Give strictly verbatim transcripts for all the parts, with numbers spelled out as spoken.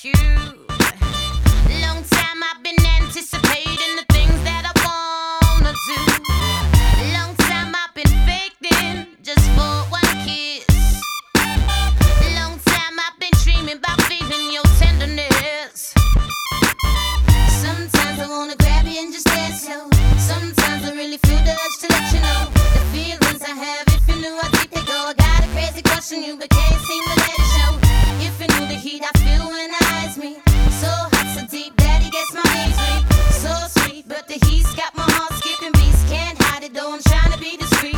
you. Long time I've been anticipating the things that I wanna do. Long time I've been faking just for one kiss. Long time I've been dreaming about feeling your tenderness. Sometimes I wanna grab you and just dance slow. Sometimes I really feel the urge to let you know the feelings I have. If you knew how deep they go, I got a crazy crush on you, but can't seem to let it show. If you knew the heat I feel when eyes meet, so hot, so deep that he gets my knees weak. So sweet, but the heat's got my heart skipping beats. Can't hide it though, I'm trying to be discreet.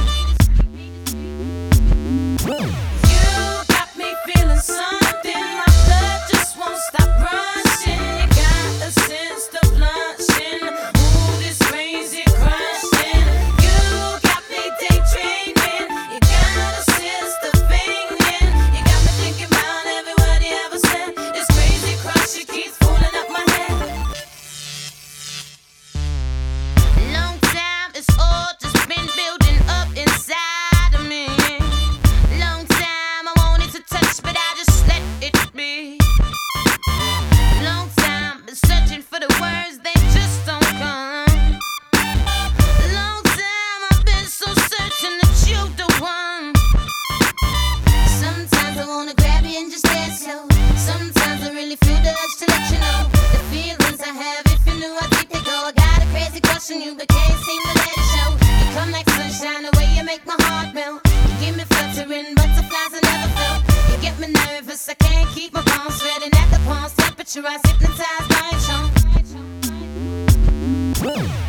You got me feeling something, my blood just won't stop rushing. You got a sense of blushing, ooh, this crazy crushing. You got me daydreaming, you got a sense of fingering. You got me thinking about every word you ever said. This crazy crush, it keeps pulling up my head. Long time, it's all just been building up inside of me. Long time I wanted to touch, but I just let it be. Long time been searching for the words, they just don't come. Long time I've been so certain that you're the one. Sometimes I wanna grab you and just dance slow. Sometimes I really feel the urge to let you know the feelings I have. If you knew how deep they go, I got a crazy crush on you, but can't seem to let it show. You come like sunshine, the way you make my heart melt. You give me fluttering butterflies I never felt. You get me nervous, I can't keep my palms sweating at the palms temperature. I was hypnotized by your charm.